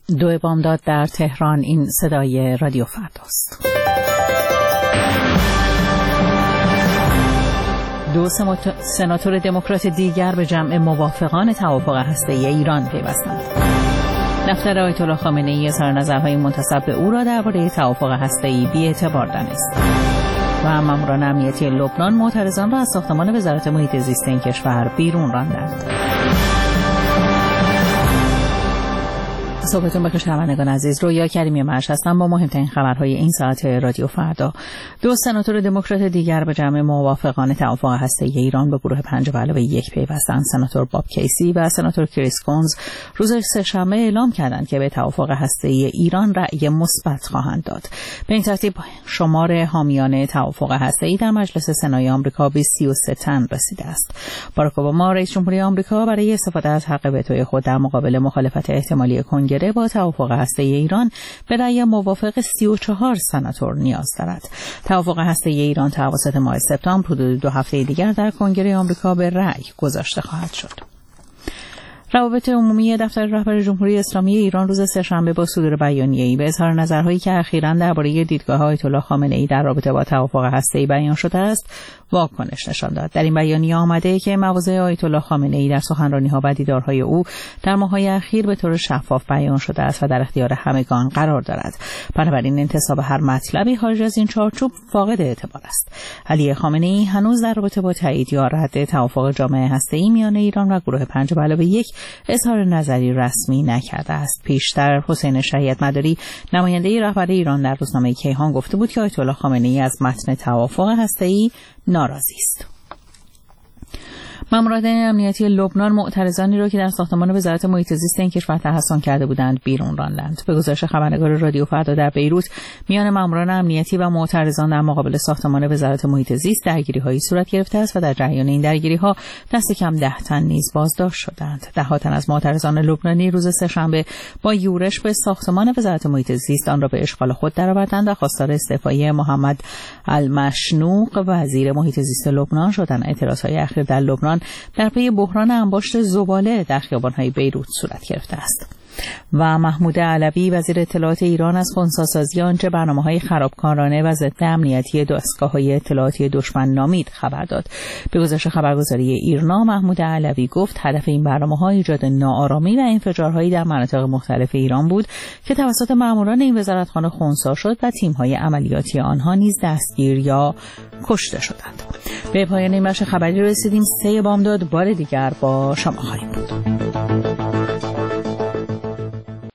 2 بامداد در تهران. این صدای رادیو فرداست. 2 سناتور دموکرات دیگر به جمع موافقان توافق هسته‌ای ایران پیوستند. دفتر آیت الله خامنه‌ای اظهار نظرهای منتسب به او را درباره توافق هسته‌ای بی‌اعتبار دانست. و ماموران امنیتی لبنان معترضان را از ساختمان وزارت محیط زیست این کشور بیرون راندند. صبحتون بخیر شنوندگان عزیز. رویا کریمی مرش هستم با مهمترین خبرهای این ساعت رادیو فردا. 2 سناتور دموکرات دیگر به جمع موافقان توافق هسته‌ای ایران به گروه 5+1 پیوستند. سناتور باب کیسی و سناتور کریس کونز روز سه‌شنبه اعلام کردند که به توافق هسته‌ای ایران رأی مثبت خواهند داد. به این ترتیب شمار حامیان توافق هسته‌ای در مجلس سنای آمریکا به 33 تن رسیده است. باراک اوباما رئیس جمهوری آمریکا برای استفاده از حق وتوی خود در مقابل مخالفت احتمالی کنگره با توافق هسته‌ای ایران به رأی موافق 34 سناتور نیاز دارد. توافق هسته‌ای ایران توسط ماه سپتامبر حدود 2 هفته دیگر در کنگره آمریکا به رأی گذاشته خواهد شد. روابط عمومی دفتر رهبر جمهوری اسلامی ایران روز سه‌شنبه با صدور بیانیه‌ای به اظهار نظرهایی که اخیراً درباره دیدگاه آیت الله خامنه‌ای در رابطه با توافق هسته‌ای بیان شده است واکنش نشان داد. در این بیانیه آمده که مواضع آیت الله خامنه‌ای در سخنرانی‌ها و دیدارهای او در ماه‌های اخیر به طور شفاف بیان شده است و در اختیار همگان قرار دارد. بنابراین انتساب هر مطلبی خارج از این چارچوب فاقد اعتبار است. علی خامنه‌ای هنوز در رابطه با تایید یا رد توافق جامعه هسته‌ای میان ایران و گروه 5+1 اظهار نظری رسمی نکرده است. پیشتر حسین شهیت مداری نماینده رهبر ایران در روزنامه کیهان گفته بود که آیت الله خامنه‌ای از متن توافق هسته‌ای ناراضی است. ماموران امنیتی لبنان معترضانی را که در ساختمان وزارت محیط زیست این کشور تحصن کرده بودند بیرون راندند. به گزارش خبرنگار رادیو فردا در بیروت میان ماموران امنیتی و معترضان در مقابل ساختمان وزارت محیط زیست درگیری‌هایی صورت گرفته است و در جریان این درگیری‌ها دست کم 10 تن نیز بازداشت شدند. 10 تن از معترضان لبنانی روز سه‌شنبه با یورش به ساختمان وزارت محیط زیست آن را به اشغال خود درآوردند و خواستار استعفای محمد المشنوق وزیر محیط زیست لبنان شدند. اعتراضهای اخیر در لبنان در پی بحران انباشت زباله در خیابان‌های بیروت صورت گرفته است. و محمود علوی وزیر اطلاعات ایران از خنثی‌سازی آنچه برنامه‌های خرابکارانه و ضد امنیتی دستگاه‌های اطلاعاتی دشمن نامید خبر داد. به گزارش خبرگزاری ایرنا محمود علوی گفت هدف این برنامه‌ها ایجاد ناآرامی و انفجارهایی در مناطق مختلف ایران بود که توسط ماموران این وزارتخانه خنثی شد و تیم‌های عملیاتی آنها نیز دستگیر یا کشته شدند. به پایان این بخش خبری رسیدیم. 3 بامداد بار دیگر با شما خواهیم بود.